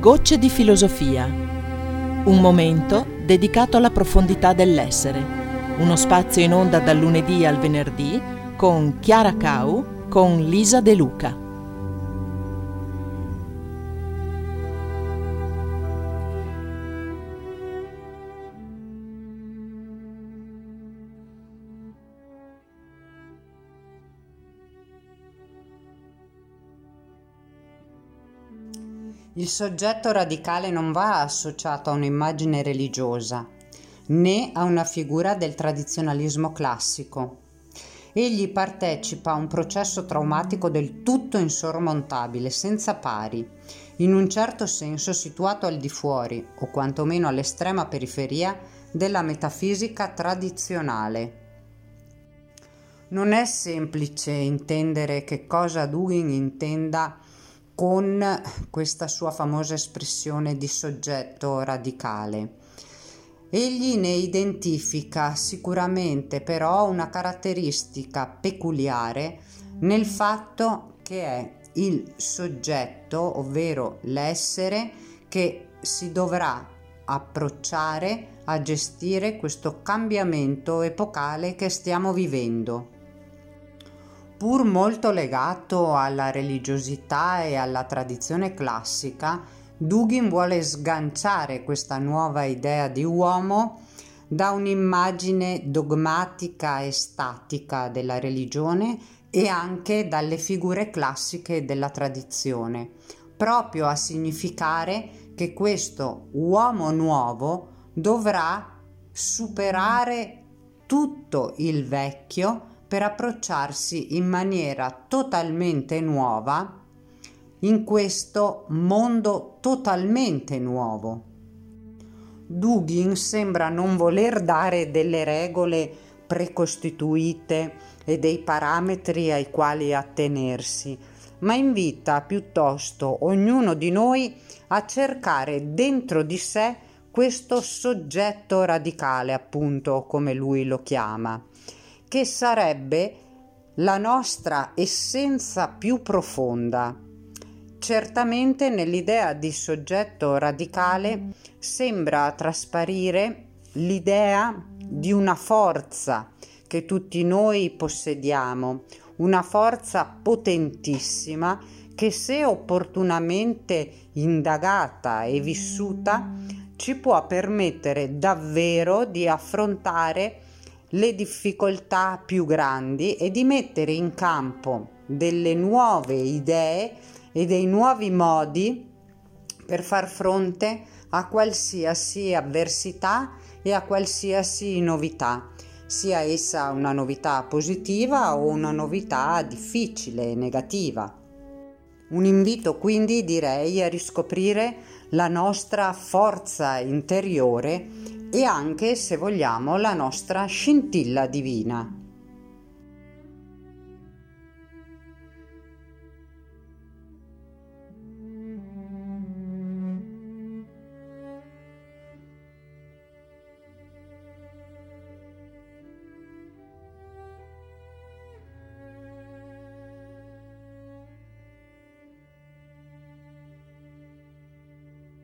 Gocce di filosofia. Un momento dedicato alla profondità dell'essere. Uno spazio in onda dal lunedì al venerdì con Chiara Cau, con Lisa De Luca. Il soggetto radicale non va associato a un'immagine religiosa, né a una figura del tradizionalismo classico. Egli partecipa a un processo traumatico del tutto insormontabile, senza pari, in un certo senso situato al di fuori, o quantomeno all'estrema periferia, della metafisica tradizionale. Non è semplice intendere che cosa Dugin intenda con questa sua famosa espressione di soggetto radicale. Egli ne identifica sicuramente però una caratteristica peculiare nel fatto che è il soggetto, ovvero l'essere, che si dovrà approcciare a gestire questo cambiamento epocale che stiamo vivendo. Pur molto legato alla religiosità e alla tradizione classica, Dugin vuole sganciare questa nuova idea di uomo da un'immagine dogmatica e statica della religione e anche dalle figure classiche della tradizione, proprio a significare che questo uomo nuovo dovrà superare tutto il vecchio per approcciarsi in maniera totalmente nuova in questo mondo totalmente nuovo. Dugin sembra non voler dare delle regole precostituite e dei parametri ai quali attenersi, ma invita piuttosto ognuno di noi a cercare dentro di sé questo soggetto radicale, appunto come lui lo chiama, che sarebbe la nostra essenza più profonda. Certamente nell'idea di soggetto radicale sembra trasparire l'idea di una forza che tutti noi possediamo, una forza potentissima che, se opportunamente indagata e vissuta, ci può permettere davvero di affrontare le difficoltà più grandi e di mettere in campo delle nuove idee e dei nuovi modi per far fronte a qualsiasi avversità e a qualsiasi novità, sia essa una novità positiva o una novità difficile e negativa. Un invito quindi, direi, a riscoprire la nostra forza interiore e anche, se vogliamo, la nostra scintilla divina.